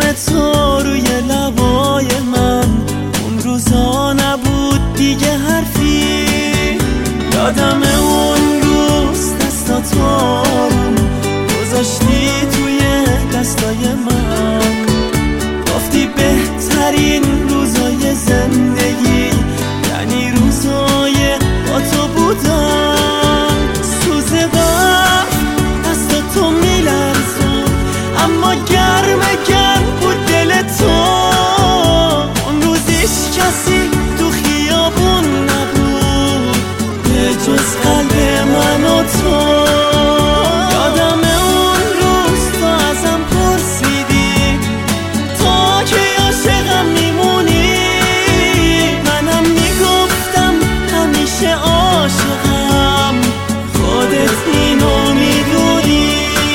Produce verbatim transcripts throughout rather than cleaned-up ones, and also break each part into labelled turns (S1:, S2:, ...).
S1: اسم تو روی لبای من، اون روزا نبود دیگه حرفی. یادم اون روز دستاتو آروم گذاشتی توی دستای من، گفتی بهترین روزای زندگی یعنی روزای با تو بودن. سوز برف دستاتو میلرزون اما گرم گرم بود دل تو. اون روزیش کسی تو خیابون نبود به جز قلب من و تو. یادم اون روز تو ازم پرسیدی تا که عاشقم میمونی، منم میگفتم همیشه عاشقم، خودت اینو میدونی.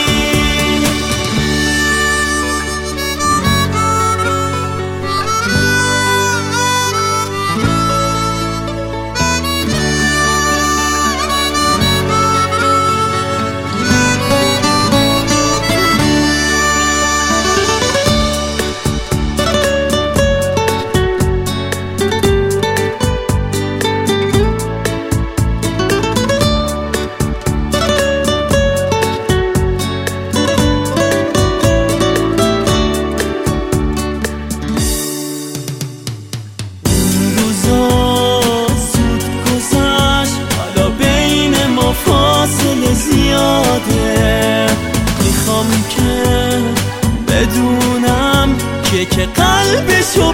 S1: فاصله زیاده، میخوام که بدونم که که قلبشو